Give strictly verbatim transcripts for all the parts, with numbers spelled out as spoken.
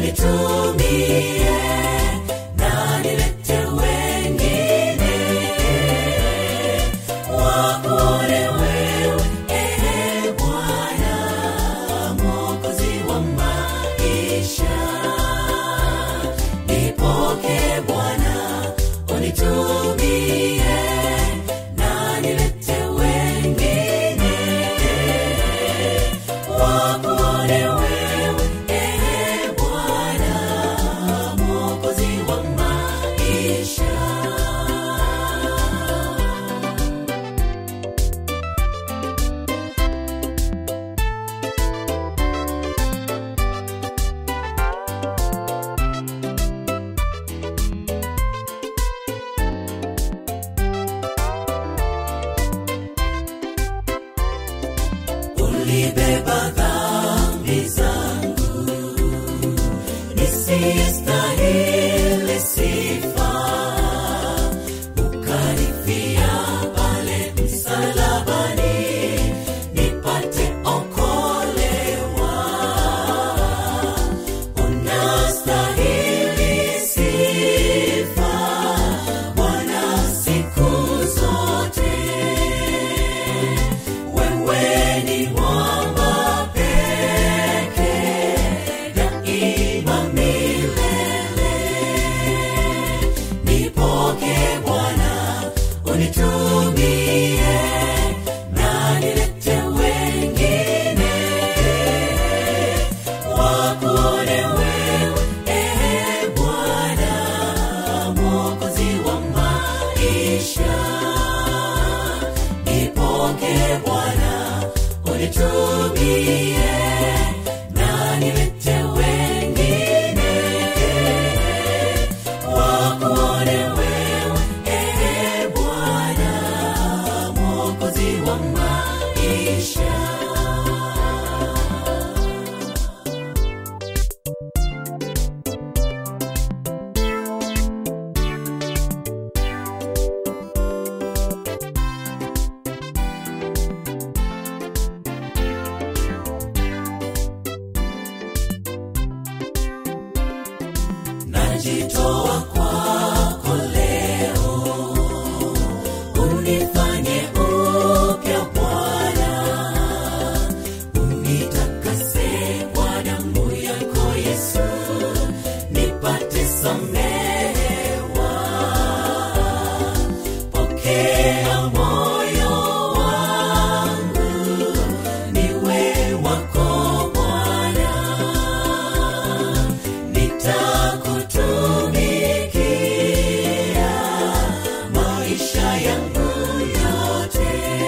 unitumie na nilete wengine wakuone wewe, ewe Bwana Mwokozi wa maisha. Nipokee Bwana, unitumie na nilete wengine wakuone wewe, ewe Bwana Mwokozi wa maisha. Ulibeba dhambi zangu nisistahili sifa, ukanifia pale msalabani nipate okolewa. Unastahili sifa Bwana siku zote, wewe ni mwamba pekee daima milele. Nipokee Bwana, unitumie na nilete wengine wakuone wewe, ewe Bwana Mwokozi wa maisha. Nipokee Bwana, unitumie na nilete wengine wakuone wewe, ewe Bwana Mwokozi wa maisha. Najitoa kwako leo, unifanye upya Bwana, unitakase kwa damu yako Yesu, nipate samehewa. Pokea moyo wangu, niwe wako Bwana, nitakutumikia maisha yangu yote.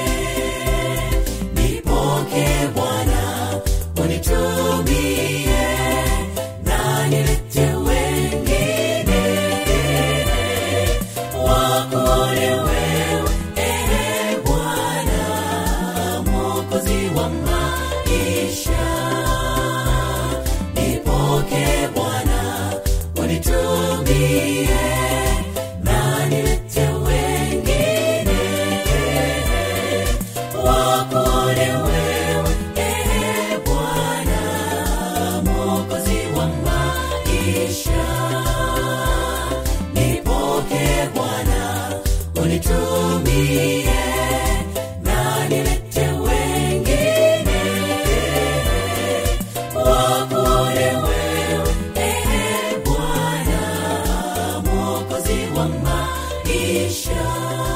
Nipokee Bwana, unitumie na nilete wengine wakuone wewe, ewe Bwana Mwokozi wa maisha. Nipokee Bwana, unitumie na nilete wengine wakuone wewe, ewe Bwana Mwokozi wa maisha. Nipokee Bwana, unitumie na nilete wengine wakuone wewe, ewe Bwana Mwokozi wa maisha.